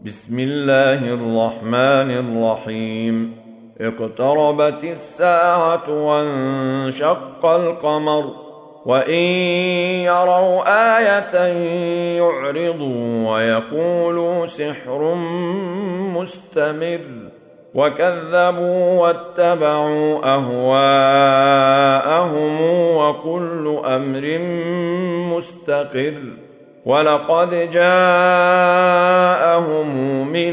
بسم الله الرحمن الرحيم. اقتربت الساعة وانشق القمر وإن يروا آية يعرضوا ويقولوا سحر مستمر وكذبوا واتبعوا أهواءهم وكل أمر مستقر ولقد جاءهم من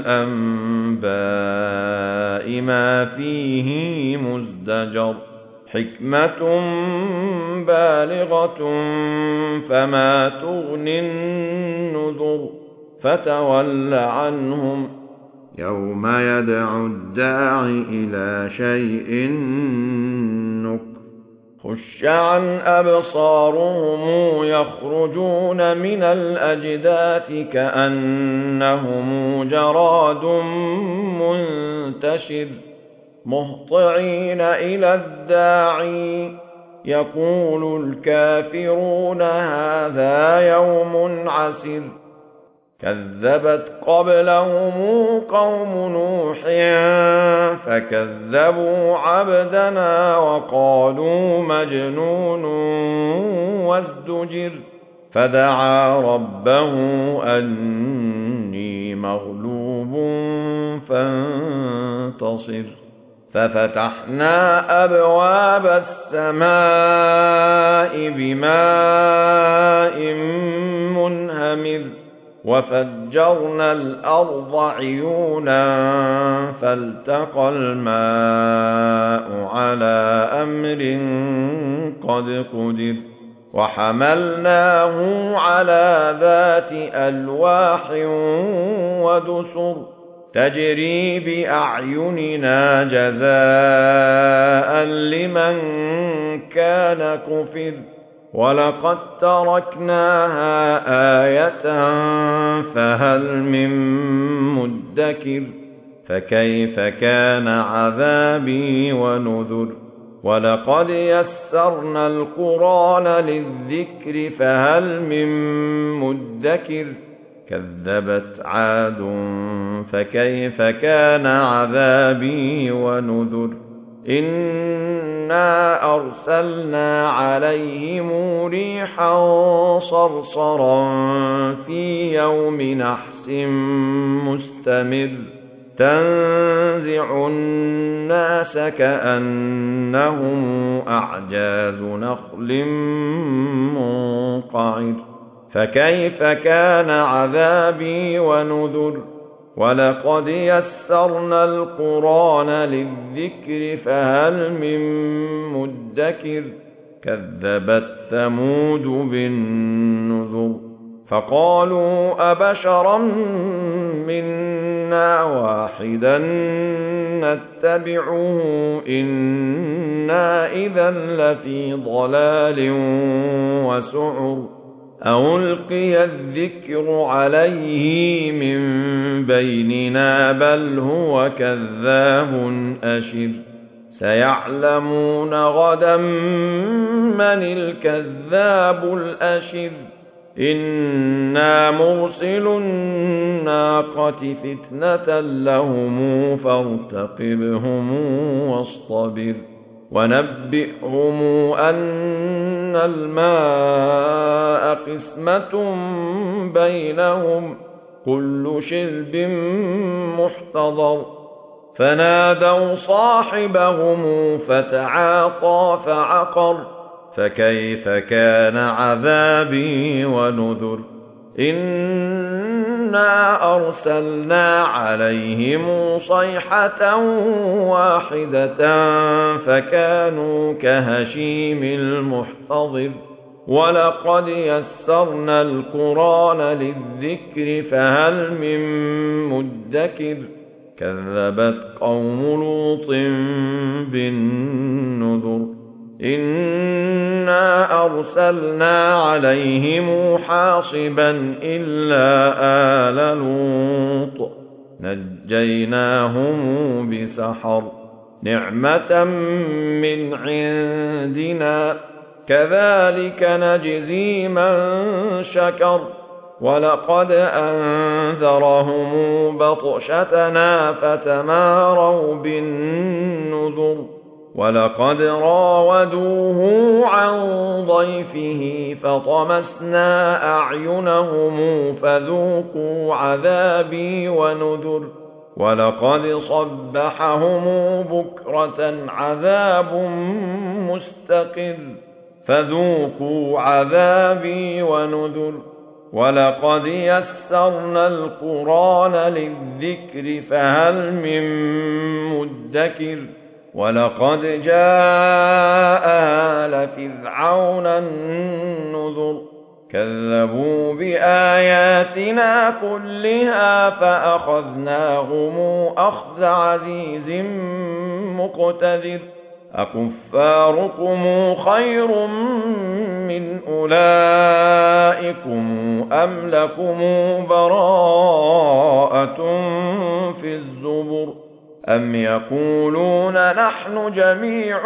الأنباء ما فيه مزدجر حكمة بالغة فما تغني النذر فتول عنهم يوم يدعو الداع إلى شيء نكر خش عن أبصارهم يخرجون من الأجداث كأنهم جراد منتشر مهطعين إلى الداعي يقول الكافرون هذا يوم عسر كذبت قبلهم قوم نوح فكذبوا عبدنا وقالوا مجنون وازدجر فدعا ربه أني مغلوب فانتصر ففتحنا أبواب السماء بماء منهمر وفجرنا الأرض عيونا فالتقى الماء على أمر قد قدر وحملناه على ذات ألواح ودسر تجري بأعيننا جزاء لمن كان كفر ولقد تركناها آية فهل من مدكر فكيف كان عذابي ونذر ولقد يسرنا القرآن للذكر فهل من مدكر كذبت عاد فكيف كان عذابي ونذر إنا أرسلنا عليهم ريحا صرصرا في يوم نحس مستمر تنزع الناس كأنهم أعجاز نخل منقعر فكيف كان عذابي ونذر ولقد يسرنا القرآن للذكر فهل من مدكر كذبت ثمود بالنذر فقالوا أبشرا منا واحدا نتبعه إنا إذا لفي ضلال وسعر ألقي الذكر عليه من بيننا بل هو كذاب أشر سيعلمون غدا من الكذاب الأشر إنا مرسل الناقة فتنة لهم فارتقبهم واصطبر ونبئهم أن الماء قسمة بينهم كل شرب محتضر فنادوا صاحبهم فتعاطى فعقر فكيف كان عذابي ونذر إنا أرسلنا عليهم صيحة واحدة فكانوا كهشيم المحتضر ولقد يسرنا القرآن للذكر فهل من مدكر كذبت قوم لوط بالنذر إنا أرسلنا عليهم حاصبا إلا آل لوط نجيناهم بسحر نعمة من عندنا كذلك نجزي من شكر ولقد أنذرهم بطشتنا فتماروا بالنذر ولقد راودوه عن ضيفه فطمسنا أعينهم فذوقوا عذابي ونذر ولقد صبحهم بكرة عذاب مستقر فذوقوا عذابي ونذر ولقد يسرنا القرآن للذكر فهل من مدكر ولقد جاء آل فرعون النذر كذبوا بآياتنا كلها فأخذناهم أخذ عزيز مقتدر أكفاركم خير من أولئكم أم لكم براءة في الزبر أم يقولون نحن جميع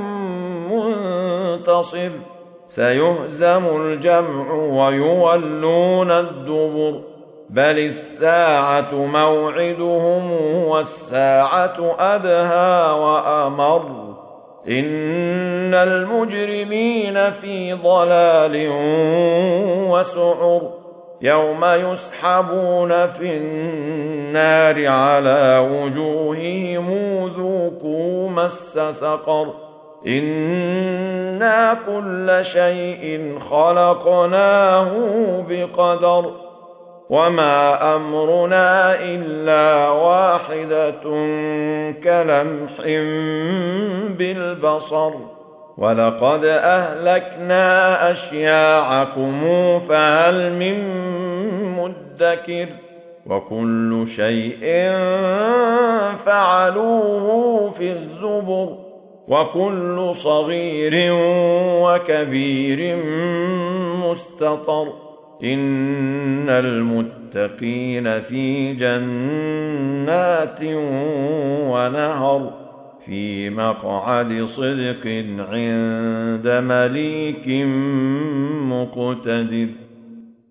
منتصر سيهزم الجمع ويولون الدبر بل الساعة موعدهم والساعة أدهى وأمر إن المجرمين في ضلال وسعر يوم يسحبون في النار على وجوههم ذوقوا مس سقر إنا كل شيء خلقناه بقدر وما أمرنا إلا واحدة كلمح بالبصر ولقد أهلكنا أشياعكم فهل من مدكر وكل شيء فعلوه في الزبر وكل صغير وكبير مستطر إن المتقين في جنات ونهر في مقعد صدق عند مليك مقتدر.